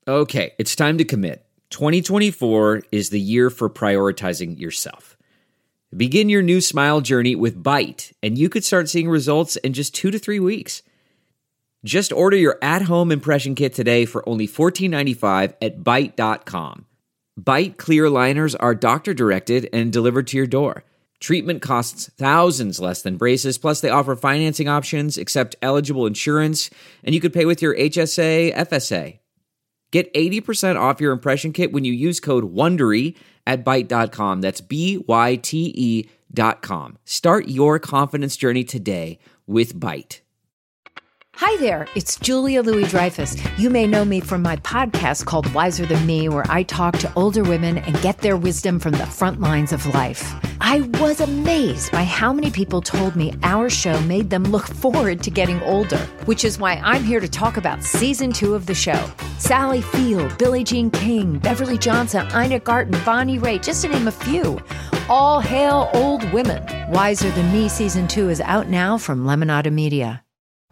Okay, it's time to commit. 2024 is the year for prioritizing yourself. Begin your new smile journey with Byte, and you could start seeing results in just 2 to 3 weeks. Just order your at-home impression kit today for only $14.95 at Byte.com. Byte clear liners are doctor-directed and delivered to your door. Treatment costs thousands less than braces, plus they offer financing options, accept eligible insurance, and you could pay with your HSA, FSA. Get 80% off your impression kit when you use code WONDERY at Byte.com. That's BYTE.com. Start your confidence journey today with Byte. Hi there, it's Julia Louis-Dreyfus. You may know me from my podcast called Wiser Than Me, where I talk to older women and get their wisdom from the front lines of life. I was amazed by how many people told me our show made them look forward to getting older, which is why I'm here to talk about season 2 of the show. Sally Field, Billie Jean King, Beverly Johnson, Ina Garten, Bonnie Raitt, just to name a few. All hail old women. Wiser Than Me season 2 is out now from Lemonada Media.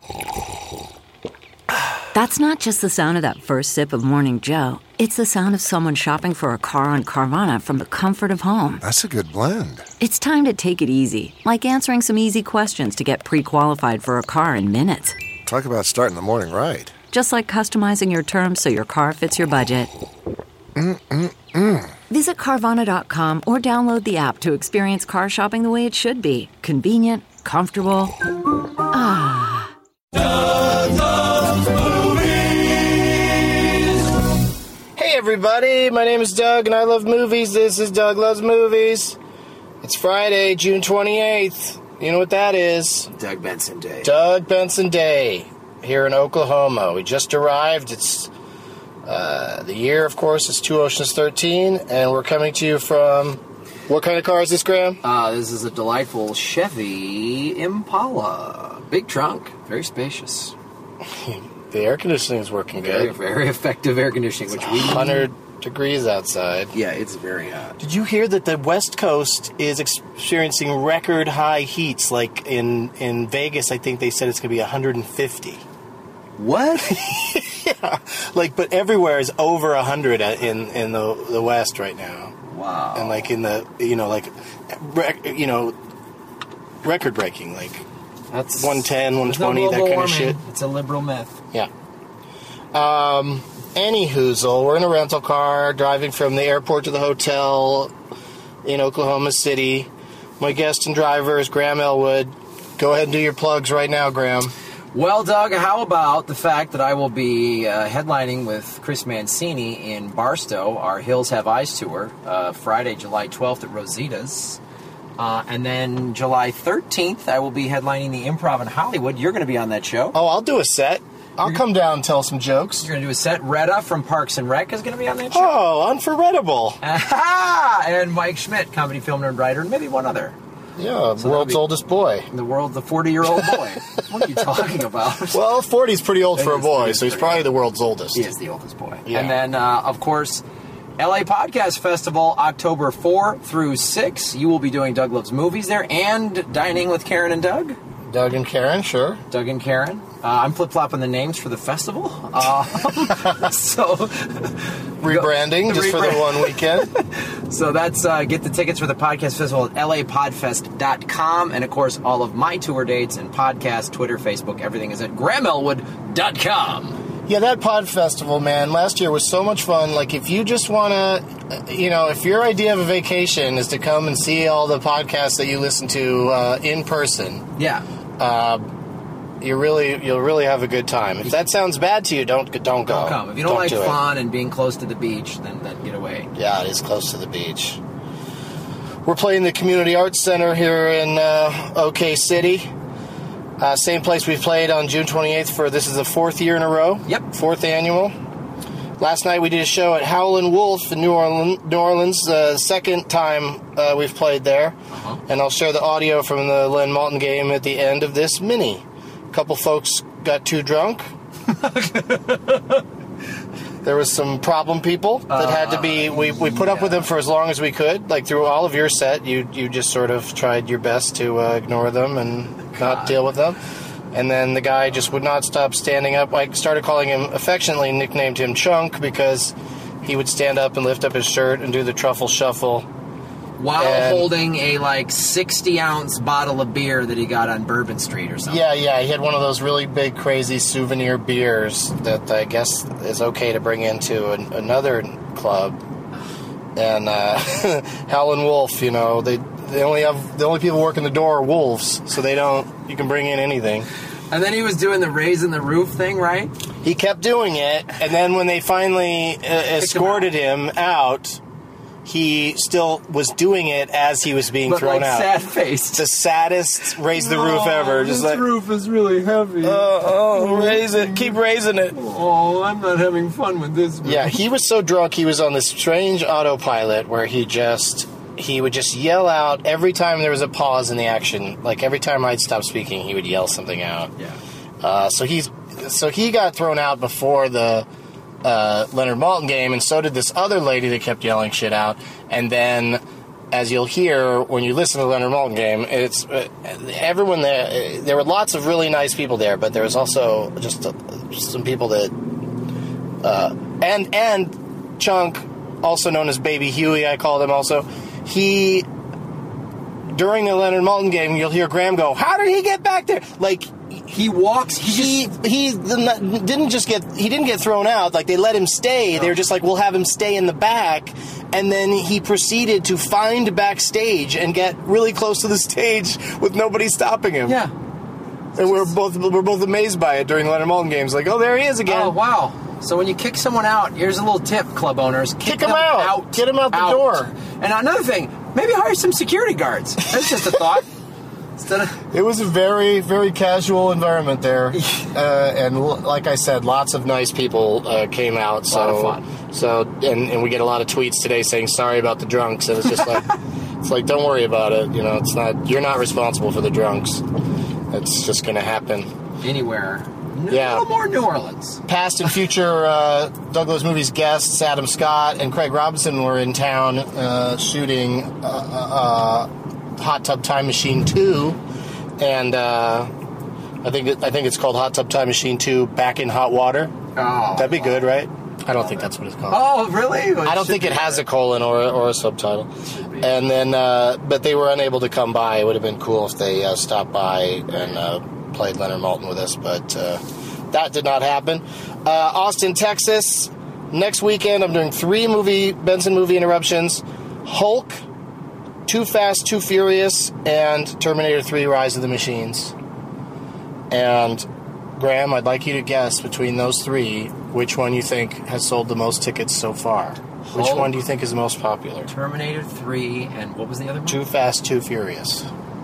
That's not just the sound of that first sip of Morning Joe. It's the sound of someone shopping for a car on Carvana from the comfort of home. That's a good blend. It's time to take it easy, like answering some easy questions to get pre-qualified for a car in minutes. Talk about starting the morning right. Just like customizing your terms so your car fits your budget. Visit Carvana.com or download the app to experience car shopping the way it should be. Convenient, comfortable. Ah. Hey everybody, my name is Doug and I love movies. This is Doug Loves Movies. It's Friday, June 28th. You know what that is? Doug Benson Day. Doug Benson Day here in Oklahoma. We just arrived. It's the year, of course, is 2 Oceans 13, and we're coming to you from... What kind of car is this, Graham? This is a delightful Chevy Impala. Big trunk, very spacious. The air conditioning is working Very, good. very effective air conditioning. It's 100 degrees outside. Yeah, it's very hot. Did you hear that the West Coast is experiencing record high heats? Like in Vegas, I think they said it's going to be 150. What? Yeah, but everywhere is over 100 in the West right now. Wow. And in the record breaking, That's 110, 120, that kind of shit. It's a liberal myth. Yeah. Anyhoozle, we're in a rental car driving from the airport to the hotel in Oklahoma City. My guest and driver is Graham Elwood. Go ahead and do your plugs right now, Graham. Well, Doug, how about the fact that I will be headlining with Chris Mancini in Barstow, our Hills Have Eyes tour, Friday, July 12th at Rosita's. And then July 13th, I will be headlining the Improv in Hollywood. You're going to be on that show. Oh, I'll do a set. I'll come down and tell some jokes. You're going to do a set. Retta from Parks and Rec is going to be on that show. Oh, unforgettable. And Mike Schmidt, comedy film nerd writer, and maybe one other. Yeah, the world's oldest boy. The 40-year-old boy. What are you talking about? Well, 40 is pretty old for a boy, so he's probably the world's oldest. He is the oldest boy. Yeah. And then, of course, LA Podcast Festival, October 4 through 6. You will be doing Doug Loves Movies there and dining with Karen and Doug. Doug and Karen, sure. Doug and Karen. I'm flip-flopping the names for the festival. Rebranding just for the one weekend. So that's get the tickets for the podcast festival at lapodfest.com. And, of course, all of my tour dates and podcasts, Twitter, Facebook, everything is at grahamelwood.com. Yeah, that pod festival, man, last year was so much fun. If you just want to, if your idea of a vacation is to come and see all the podcasts that you listen to in person, yeah, you'll really have a good time. If that sounds bad to you, don't go. Don't come. If you don't like fun and being close to the beach, then get away. Yeah, it is close to the beach. We're playing the Community Arts Center here in OK City. Same place we've played on June 28th this is the 4th year in a row. Yep. 4th annual. Last night we did a show at Howlin' Wolf in New Orleans, the second time we've played there. Uh-huh. And I'll share the audio from the Len Malton game at the end of this mini. A couple folks got too drunk. There was some problem people that had to be... We put up with them for as long as we could. Through all of your set, you just sort of tried your best to ignore them and not deal with them. And then the guy just would not stop standing up. I started calling him, affectionately nicknamed him Chunk, because he would stand up and lift up his shirt and do the truffle shuffle. While holding a 60-ounce bottle of beer that he got on Bourbon Street or something. Yeah, he had one of those really big, crazy souvenir beers that I guess is okay to bring into another club. And Howlin' Wolf, the only people working the door are wolves, so you can bring in anything. And then he was doing the raising the roof thing, right? He kept doing it, and then when they finally escorted him out, he still was doing it as he was being thrown out. Sad-faced. The saddest raise the roof ever. Just this roof is really heavy. Raise it. Keep raising it. Oh, I'm not having fun with this. Yeah, he was so drunk, he was on this strange autopilot where he would just yell out every time there was a pause in the action. Like every time I'd stop speaking, he would yell something out. Yeah. So he got thrown out before the Leonard Maltin game, and so did this other lady that kept yelling shit out. And then, as you'll hear when you listen to the Leonard Maltin game, it's everyone there. There were lots of really nice people there, but there was also just some people that and Chunk, also known as Baby Huey, I called him. Also, during the Leonard Maltin game, you'll hear Graham go, "How did he get back there?" Like. He walks. He didn't get thrown out. Like, they let him stay. They were just like, we'll have him stay in the back. And then he proceeded to find backstage and get really close to the stage with nobody stopping him. Yeah. And we're both amazed by it during the Leonard Maltin games. Like, oh, there he is again. Oh, wow. So when you kick someone out, here's a little tip, club owners. Kick them out. Get them out the door. And another thing, maybe hire some security guards. That's just a thought. It was a very, very casual environment there, and like I said, lots of nice people came out. So, a lot of fun. So, and we get a lot of tweets today saying sorry about the drunks, and it's just like, it's like, don't worry about it. It's not, you're not responsible for the drunks. It's just going to happen anywhere. Yeah. No more New Orleans. Past and future Douglas Movies guests Adam Scott and Craig Robinson were in town shooting Hot Tub Time Machine 2, and I think it's called Hot Tub Time Machine 2 Back in Hot Water. Oh, that'd be good, right? I don't think that's what it's called. Oh, really? I don't think it has a colon or a subtitle. And then, but they were unable to come by. It would have been cool if they stopped by and played Leonard Maltin with us, but that did not happen. Austin, Texas. Next weekend, I'm doing 3 Benson movie interruptions. Hulk, Too Fast, Too Furious, and Terminator 3 Rise of the Machines. And, Graham, I'd like you to guess between those 3 which one you think has sold the most tickets so far. Which one do you think is the most popular? Terminator 3, and what was the other one? Too Fast, Too Furious.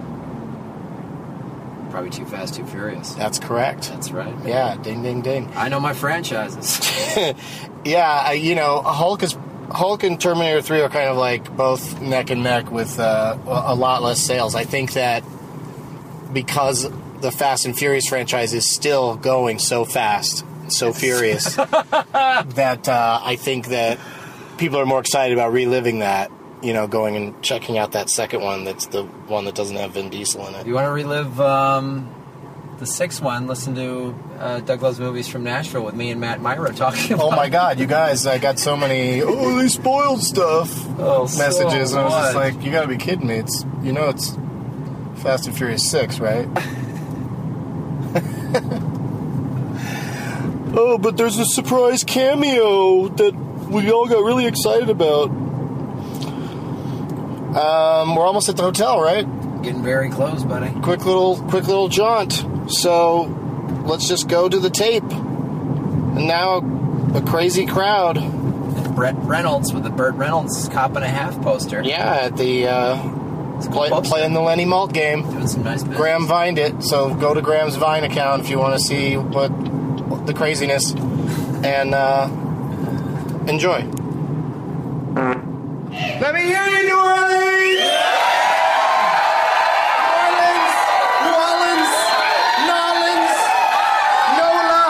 Probably Too Fast, Too Furious. That's correct. That's right. Yeah, ding, ding, ding. I know my franchises. Yeah, Hulk and Terminator 3 are kind of like both neck and neck with a lot less sales. I think that because the Fast and Furious franchise is still going so fast, so furious, that I think that people are more excited about reliving that, going and checking out that second one that's the one that doesn't have Vin Diesel in it. You want to relive the 6th one? Listen to Doug Loves Movies from Nashville with me and Matt Myra talking about Oh my God, you guys, I got so many, they spoiled stuff messages. So and I was just like, you gotta be kidding me. It's Fast and Furious 6, right? Oh, but there's a surprise cameo that we all got really excited about. We're almost at the hotel, right? Getting very close, buddy. Quick little jaunt. So let's just go to the tape. And now a crazy crowd. And Brett Reynolds with the Burt Reynolds Cop and a Half poster. Yeah, at the playing the Lenny Malt game. Doing some nice business. Graham Vined it, so go to Graham's Vine account if you want to see what the craziness, and enjoy. Let me hear you, New Orleans! New Orleans, Nolans, Nola.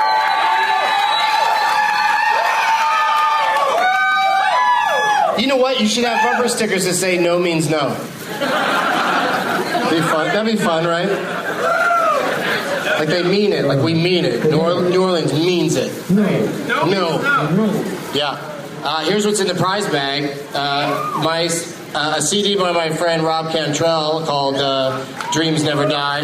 You know what? You should have bumper stickers that say "No means no." That'd be fun, right? Like they mean it. Like we mean it. New Orleans means it. No. Yeah. Here's what's in the prize bag. A CD by my friend Rob Cantrell called "Dreams Never Die."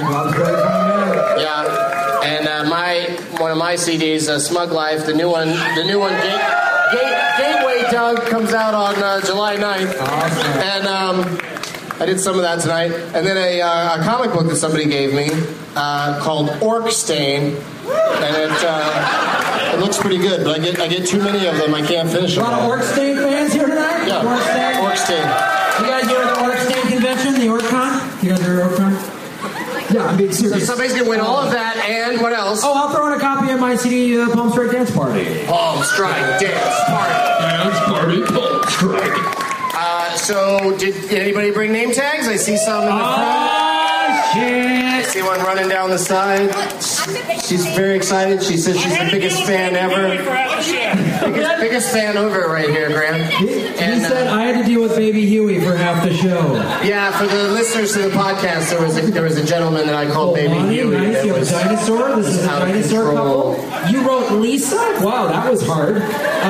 Yeah. And one of my CDs, "Smug Life," the new one, Gateway Doug comes out on July 9th. Awesome. And I did some of that tonight. And then a comic book that somebody gave me called Orc Stain. And it looks pretty good, but I get too many of them. I can't finish them. A lot of Orc Stain fans here tonight? Yeah, Orc Stain. You guys go to the Orc Stain convention, the OrcCon? You guys go to the OrcCon? Yeah, I'm being serious. So somebody's gonna win all of that, and what else? Oh, I'll throw in a copy of my CD, Palm Strike Dance Party. Palm Strike Dance Party. Palm Strike. So, did anybody bring name tags? I see some in the front. Shit. I see one running down the side. She's very excited. She says she's the biggest fan ever. Biggest fan over right here, Graham. He said I had to deal with Baby Huey for half the show. Yeah, for the listeners to the podcast, there was a gentleman that I called Baby Huey. Nice. You have a dinosaur? This is a dinosaur couple? You wrote Lisa? Wow, that was hard.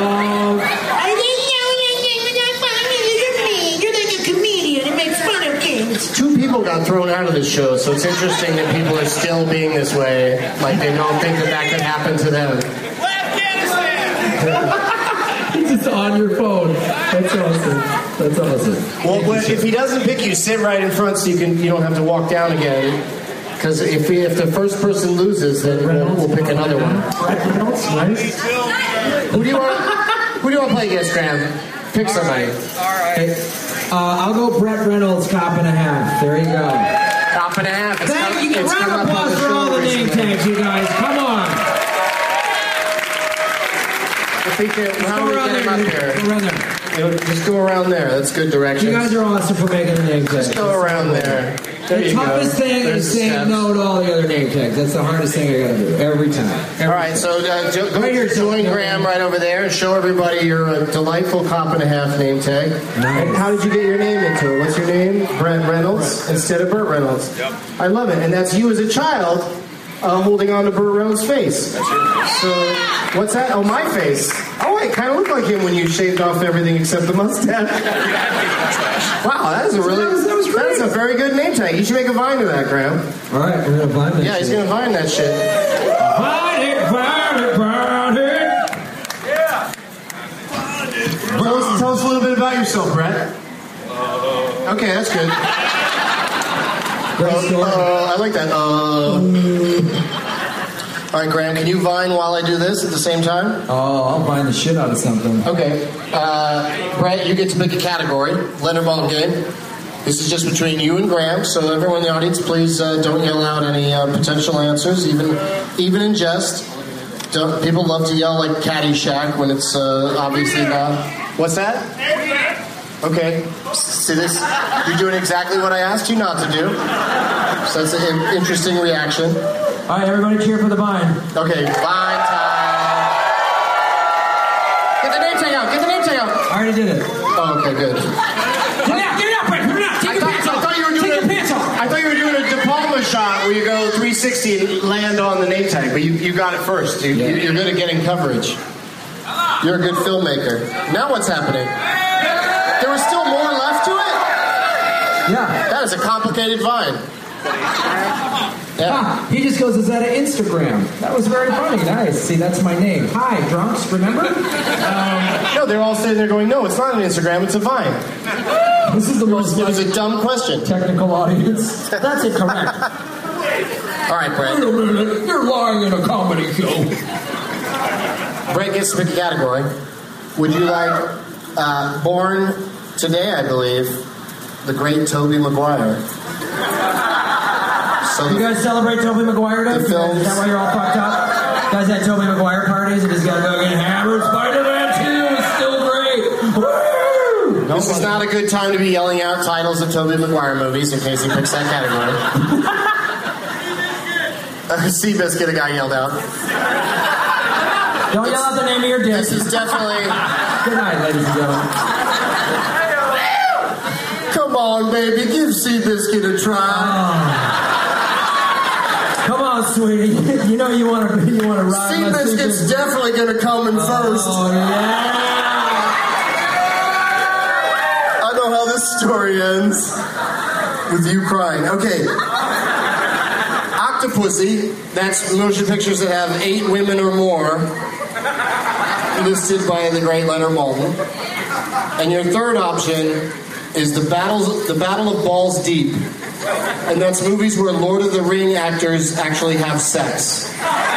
Two people got thrown out of this show, so it's interesting that people are still being this way. Like they don't think that could happen to them. He's just on your phone. That's awesome. Well, if he doesn't pick you, sit right in front so you don't have to walk down again. Because if the first person loses, then we'll pick another one. Who do you want to play against, Graham? Pick somebody. All right. I'll go Brett Reynolds, cop and a half. There you go. Cop and a half. You can round of applause for all the name tags, you guys. Come on. How do we get him up here? Just go around there. That's good direction. You guys are awesome for making the name tags. Just go around there. The toughest thing is saying no to all the other name tags. That's the hardest thing I gotta do every time. All right, so join Graham right over there and show everybody your delightful cop and a half name tag. Nice. And how did you get your name into it? What's your name? Brent Reynolds instead of Burt Reynolds. Yep. I love it, and that's you as a child holding on to Burt Reynolds' face. That's your face. So what's that? Oh, my face. Oh, it kind of looked like him when you shaved off everything except the mustache. Wow, that is a very good name tag. You should make a vine of that, Graham. All right, we're gonna vine that. Yeah, he's gonna vine that shit. Vine it. Yeah. Tell us a little bit about yourself, Brett. Okay, that's good. I like that. All right, Graham, can you vine while I do this at the same time? Oh, I'll vine the shit out of something. Okay. Brett, you get to pick a category. Leonard Maltin game. This is just between you and Graham, so everyone in the audience, please don't yell out any potential answers, even in jest. People love to yell like Caddyshack when it's obviously not. What's that? Okay. See this? You're doing exactly what I asked you not to do. So that's an interesting reaction. All right, everybody cheer for the vine. Okay, vine time. Get the name tag out. Get the name tag out. I already did it. Oh, okay, good. Get it out, Brett. Put it out. Take your pants off. I thought you were doing a De Palma shot where you go 360 and land on the name tag, but you got it first. You're good at getting coverage. You're a good filmmaker. Now what's happening? There was still more left to it? Yeah. That is a complicated vine. Yeah. He just goes, is that an Instagram? That was very funny. Nice. See, that's my name. Hi, drunks, remember? No, they're all sitting there going, no, it's not an Instagram, it's a vine. This is the most It was a dumb question. technical audience. That's incorrect. All right, Brett. You're lying in a comedy show. Brett gets to pick a category. Would you like Born Today, I believe, the great Tobey Maguire? So You guys celebrate Tobey Maguire Day? The films. Is that why you're all fucked up? Guys had Tobey Maguire parties and just gotta go get hammered. Spider-Man 2 is still great. Woo! This is not a good time to be yelling out titles of Tobey Maguire movies in case he picks that category. Seabiscuit, a guy yelled out. Don't yell out the name of your dick. This is definitely... Good night, ladies and gentlemen. Come on, baby, give Seabiscuit a try. Come on, sweetie. You know you want to ride. Seabiscuit's definitely going to come in first. Oh, yeah. I know how this story ends. With you crying. Okay. Octopussy, that's motion pictures that have 8 women or more, listed by the great Leonard Maltin. And your third option is the Battle of Balls Deep. And that's movies where Lord of the Ring actors actually have sex.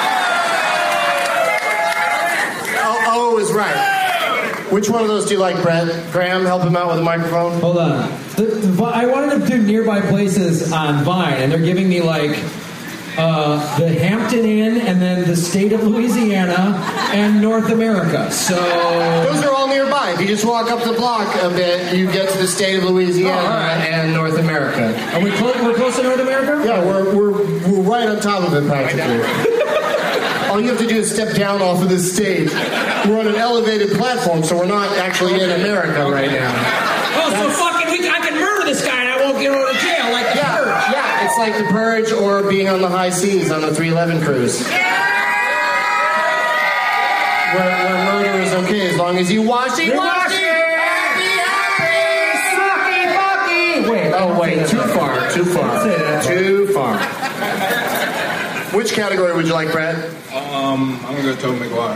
Oh is right. Which one of those do you like, Brett? Graham, help him out with the microphone. Hold on. I wanted to do nearby places on Vine, and they're giving me like the Hampton Inn, and then the state of Louisiana, and North America. So those are all nearby. If you just walk up the block a bit, you get to the state of Louisiana and North America. Are we close? We're close to North America? Yeah, we're right on top of it practically. All you have to do is step down off of this stage. We're on an elevated platform, so we're not actually in America right now. Oh, so fucking I can murder this guy and I won't get out of jail like the Purge. Yeah, it's like the Purge or being on the high seas on the 311 cruise. Where murder is okay as long as you washy. Wait. Oh, wait. Too far. Which category would you like, Brad? I'm gonna go Tobey Maguire.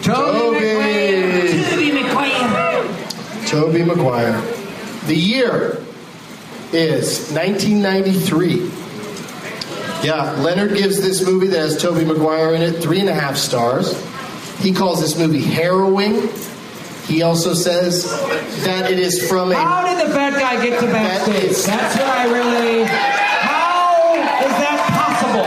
Tobey Maguire. The year is 1993. Yeah, Leonard gives this movie that has Tobey Maguire in it 3.5 stars. He calls this movie harrowing. He also says that it is from a... How did the fat guy get to backstage? That's what I really... How is that possible?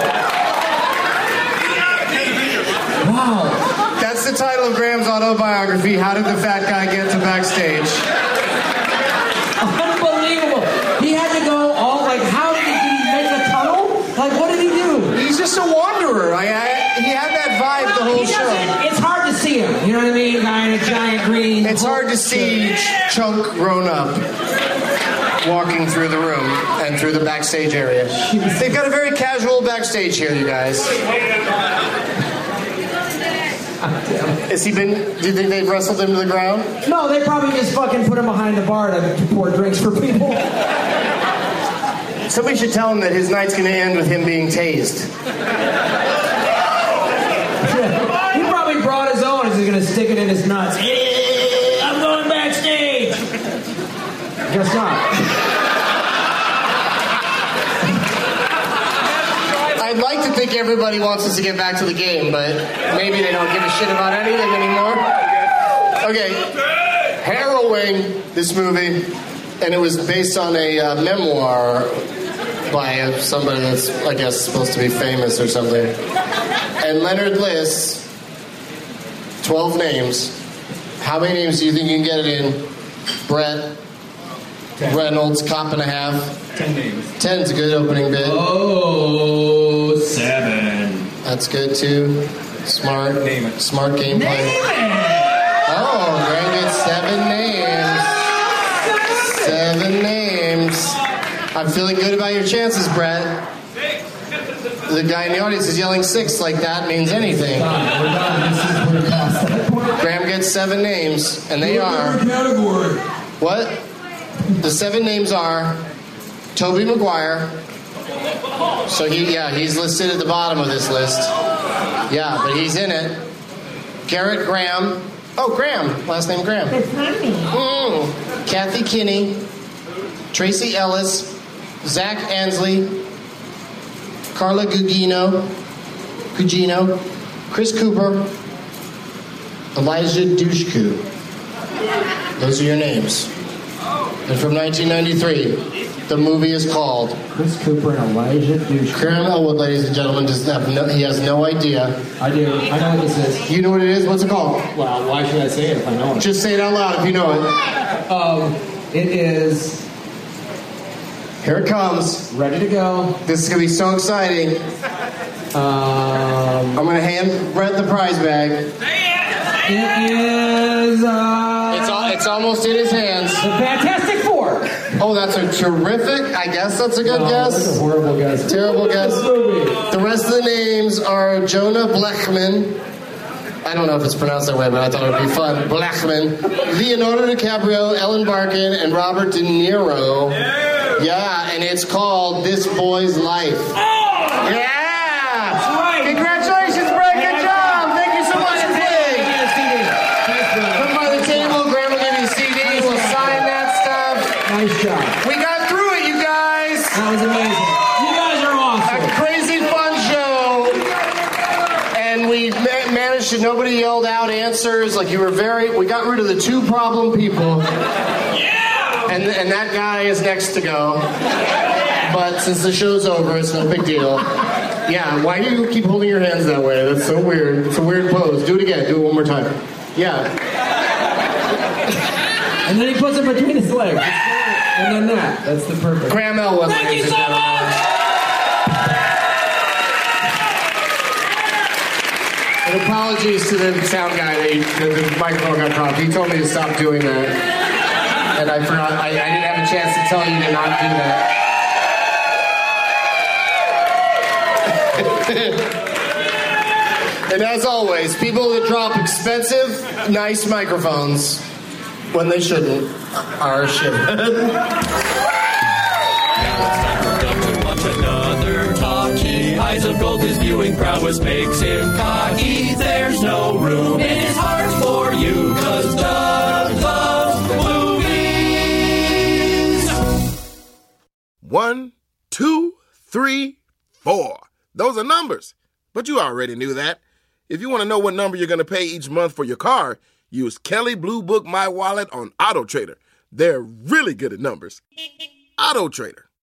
Wow. That's the title of Graham's autobiography, How Did the Fat Guy Get to Backstage? Unbelievable. He had to go all, like, how did he make a tunnel? Like, what did he do? He's just a wanderer. He had that vibe the whole show. It's hard to see him. You know what I mean? Guy in a giant green. It's hard to see Chunk grown up walking through the room and through the backstage area. They've got a very casual backstage here, you guys. Has he been... Do you think they've wrestled him to the ground? No, they probably just fucking put him behind the bar to pour drinks for people. Somebody should tell him that his night's going to end with him being tased. He probably brought his own. He's going to stick it in his nuts. I'm going backstage. Guess not. I'd like to think everybody wants us to get back to the game, but maybe they don't give a shit about anything anymore. Okay, harrowing, this movie, and it was based on a memoir by somebody that's, I guess, supposed to be famous or something. And Leonard lists 12 names. How many names do you think you can get it in? Brett, 10. Reynolds, cop and a half. 10 names. 10's a good opening bid. Oh, 7. That's good too. Smart. Name it. Smart gameplay. Oh, Graham gets 7 names. 7 names. I'm feeling good about your chances, Brett. The guy in the audience is yelling 6 like that means anything. Graham gets 7 names, and they are... Category. What? The 7 names are Tobey Maguire. So he's listed at the bottom of this list. Yeah, but he's in it. Garrett Graham. Oh, Graham. Last name Graham. That's not me. Kathy Kinney. Tracy Ellis. Zach Ansley. Carla Gugino. Chris Cooper. Elijah Dushku. Those are your names. And from 1993, the movie is called Chris Cooper and Elijah Dushku. Graham Elwood, ladies and gentlemen, he has no idea. I do. I know what this is. You know what it is? What's it called? Well, why should I say it if I know it? Just say it out loud if you know it. It is... Here it comes. Ready to go. This is going to be so exciting. I'm going to hand Brett the prize bag. It is... It's almost in his hands. The Fantastic Four. Oh, Oh, that's a terrific. I guess that's a good guess. That's a horrible guess. Terrible guess. The rest of the names are Jonah Blechman. I don't know if it's pronounced that way, but I thought it would be fun. Blechman, Leonardo DiCaprio, Ellen Barkin, and Robert De Niro. Yeah, and it's called This Boy's Life. Yeah! That's right. Congratulations, Brett. Good job. Thank you so much for playing. Come by the table. Graham will give you a CD. We'll sign that stuff. Nice job. We got through it, you guys. That was amazing. You guys are awesome. A crazy fun show. And we managed to, nobody yelled out answers. Like you were we got rid of the 2 problem people. Yeah! And that guy is next to go. But since the show's over, it's no big deal. Yeah, why do you keep holding your hands that way? That's so weird. It's a weird pose. Do it again. Do it one more time. Yeah. And then he puts it between his legs. And then that. That's the perfect. Graham Elwood. Thank you so much! And apologies to the sound guy that the microphone got dropped. He told me to stop doing that. And I forgot. I didn't have a chance to tell you to not do that. And as always, people that drop expensive, nice microphones when they shouldn't are shit. Eyes of gold, his viewing prowess makes him cocky. There's no room in his heart for you, 'cause Doug loves movies. 1, 2, 3, 4. Those are numbers, but you already knew that. If you want to know what number you're going to pay each month for your car, use Kelley Blue Book My Wallet on AutoTrader. They're really good at numbers. AutoTrader.